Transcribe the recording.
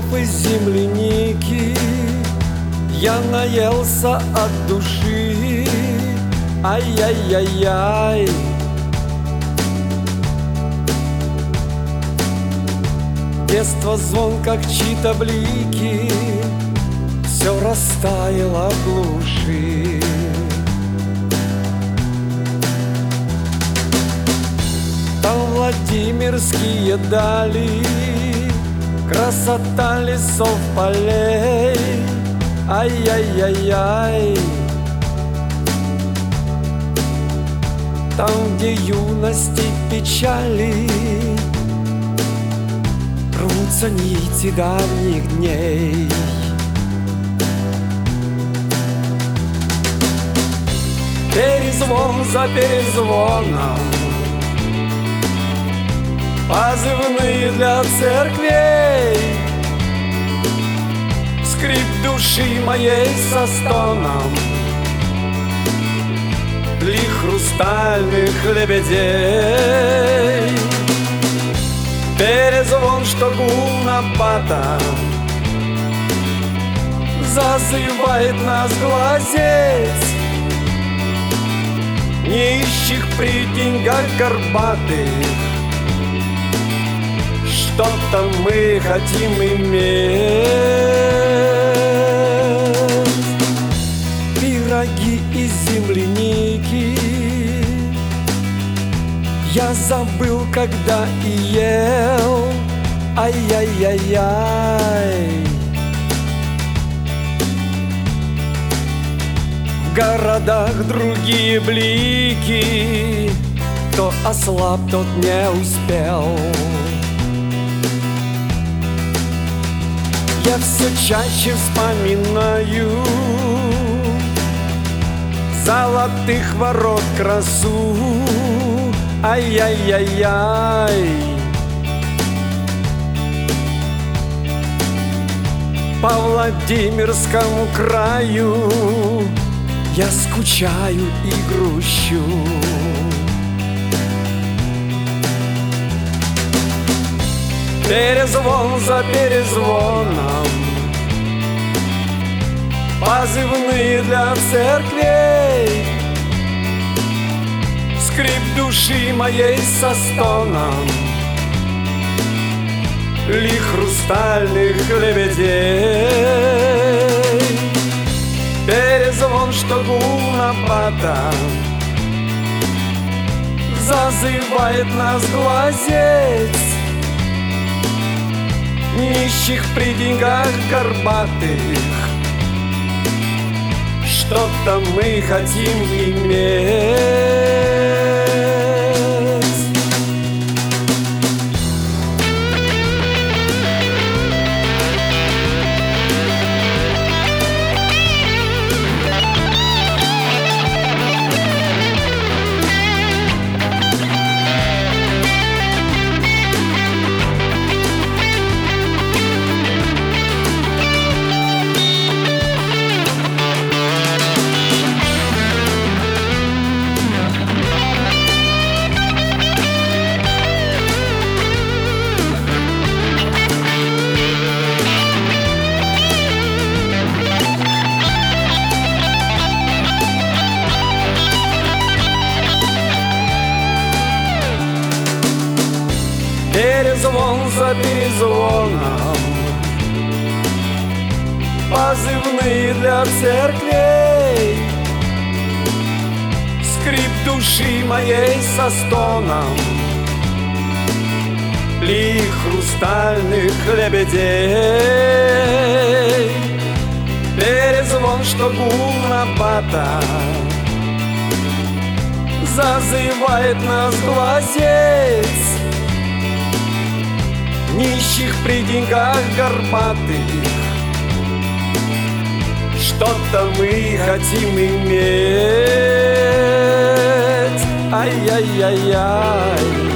и земляники я наелся от души. Ай-яй-яй-яй. Детство звон, как чьи-то блики, все растаяло в глуши. Там Владимирские дали, красота лесов, полей. Ай-яй-яй-яй. Там, где юность и печали, рвутся нити давних дней. Перезвон за перезвоном, позывные для церквей, скрип души моей со стоном ли хрустальных лебедей. Перезвон, что гул набата зазывает нас глазеть, нищих при деньгах горбатых. Что-то мы хотим иметь. Пироги из земляники я забыл, когда и ел. Ай-яй-яй-яй. В городах другие блики, кто ослаб, тот не успел. Я все чаще вспоминаю золотых ворот красу. Ай-яй-яй-яй. По Владимирскому краю я скучаю и грущу. Перезвон за перезвоном, позывные для церквей, скрип души моей со стоном ли хрустальных лебедей. Перезвон, что гул набата зазывает нас глазеть, нищих при деньгах горбатых. Что-то мы хотим иметь. Перезвон за перезвоном, позывные для церквей, скрип души моей со стоном ли хрустальных лебедей. Перезвон, что гул набата зазывает нас глазеть, нищих при деньгах горбатых. Что-то мы хотим иметь. Ай-яй-яй-яй.